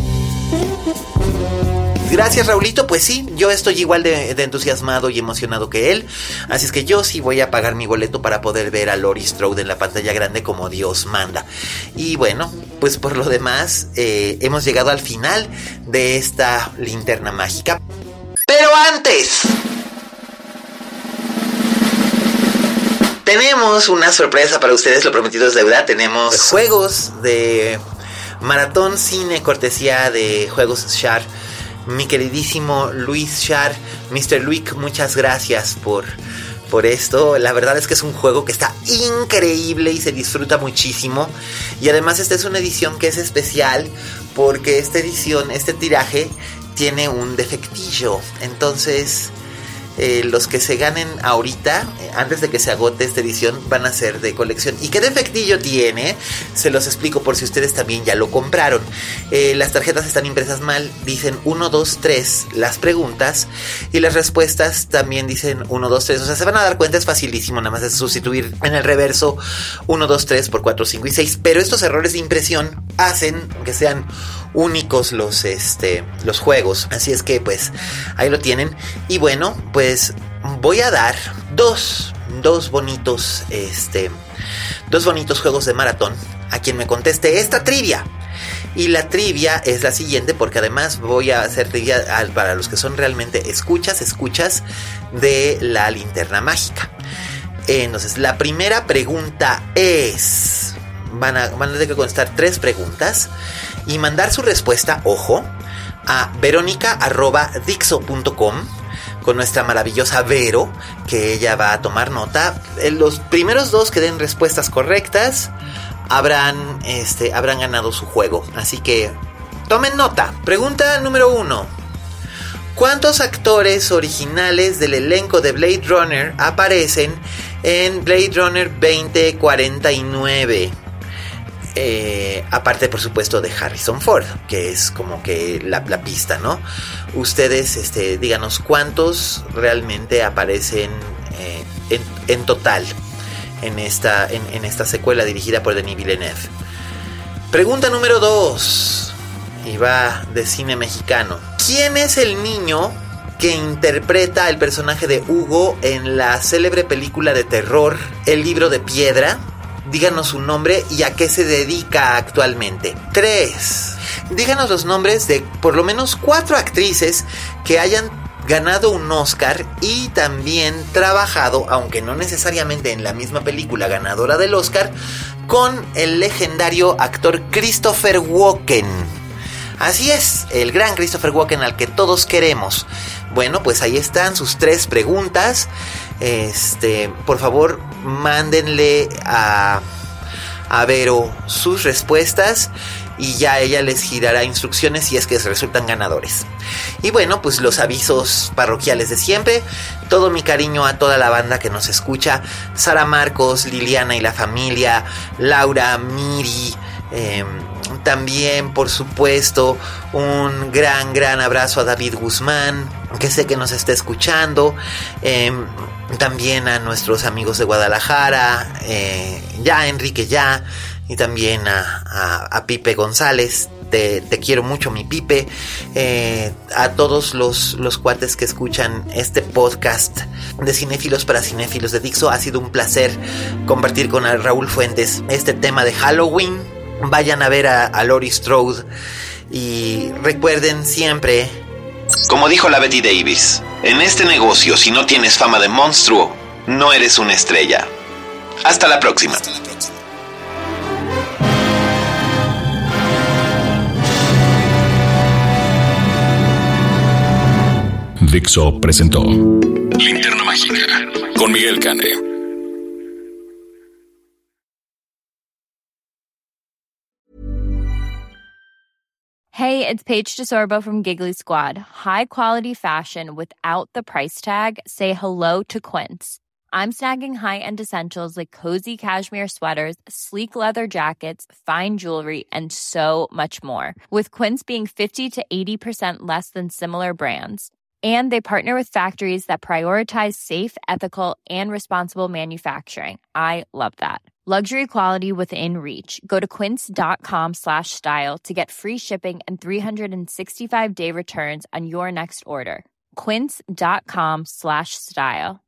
Gracias, Raulito. Pues sí, yo estoy igual de, de entusiasmado y emocionado que él. Así es que yo sí voy a pagar mi boleto para poder ver a Laurie Strode en la pantalla grande como Dios manda. Y bueno, pues por lo demás, eh, hemos llegado al final de esta linterna mágica. Pero antes, tenemos una sorpresa para ustedes, lo prometido es deuda. Tenemos juegos de Maratón Cine, cortesía de Juegos Shar. Mi queridísimo Luis Shar, mister Luik, muchas gracias por, por esto. La verdad es que es un juego que está increíble y se disfruta muchísimo. Y además esta es una edición que es especial porque esta edición, este tiraje, tiene un defectillo. Entonces, eh, los que se ganen ahorita, eh, antes de que se agote esta edición, van a ser de colección. ¿Y qué defectillo tiene? Se los explico por si ustedes también ya lo compraron. Eh, las tarjetas están impresas mal, dicen uno, dos, tres las preguntas, y las respuestas también dicen uno, dos, tres. O sea, se van a dar cuenta, es facilísimo, nada más es sustituir en el reverso uno, dos, tres por cuatro, cinco y seis. Pero estos errores de impresión hacen que sean únicos los, este, los juegos. Así es que pues ahí lo tienen. Y bueno, pues voy a dar dos, dos bonitos, este, dos bonitos juegos de maratón a quien me conteste esta trivia. Y la trivia es la siguiente, porque además voy a hacer trivia para los que son realmente escuchas, escuchas de la linterna mágica. Entonces, la primera pregunta es... Van a, van a tener que contestar tres preguntas y mandar su respuesta, ojo, a verónica arroba dixo punto com con nuestra maravillosa Vero, que ella va a tomar nota. Los primeros dos que den respuestas correctas habrán, este, habrán ganado su juego. Así que tomen nota. Pregunta número uno. ¿Cuántos actores originales del elenco de Blade Runner aparecen en Blade Runner veinte cuarenta y nueve? Eh, aparte, por supuesto, de Harrison Ford, que es como que la, la pista, ¿no? Ustedes, este, díganos cuántos realmente aparecen eh, en, en total en esta, en, en esta secuela dirigida por Denis Villeneuve. Pregunta número dos, y va de cine mexicano. ¿Quién es el niño que interpreta el personaje de Hugo en la célebre película de terror El libro de piedra? Díganos su nombre y a qué se dedica actualmente. tres. Díganos los nombres de por lo menos cuatro actrices que hayan ganado un Oscar y también trabajado, aunque no necesariamente en la misma película ganadora del Oscar, con el legendario actor Christopher Walken. Así es, el gran Christopher Walken al que todos queremos. Bueno, pues ahí están sus tres preguntas. Este, por favor, mándenle a, a Vero sus respuestas y ya ella les girará instrucciones si es que resultan ganadores. Y bueno, pues los avisos parroquiales de siempre. Todo mi cariño a toda la banda que nos escucha. Sara Marcos, Liliana y la familia, Laura, Miri, eh, también por supuesto un gran gran abrazo a David Guzmán, que sé que nos está escuchando, eh, también a nuestros amigos de Guadalajara, eh, ya Enrique ya, y también a, a, a Pipe González. Te, te quiero mucho, mi Pipe. Eh, a todos los, los cuates que escuchan este podcast de Cinéfilos para Cinéfilos de Dixo, ha sido un placer compartir con Raúl Fuentes este tema de Halloween. Vayan a ver a, a Laurie Strode y recuerden siempre, como dijo la Betty Davis, en este negocio, si no tienes fama de monstruo, no eres una estrella. Hasta la próxima. Dixo presentó Linterna Mágica con Miguel Cane. Hey, it's Paige DeSorbo from Giggly Squad. High quality fashion without the price tag. Say hello to Quince. I'm snagging high-end essentials like cozy cashmere sweaters, sleek leather jackets, fine jewelry, and so much more. With Quince being fifty to eighty percent less than similar brands. And they partner with factories that prioritize safe, ethical, and responsible manufacturing. I love that. Luxury quality within reach. Go to quince.com slash style to get free shipping and three sixty-five day returns on your next order. Quince.com slash style.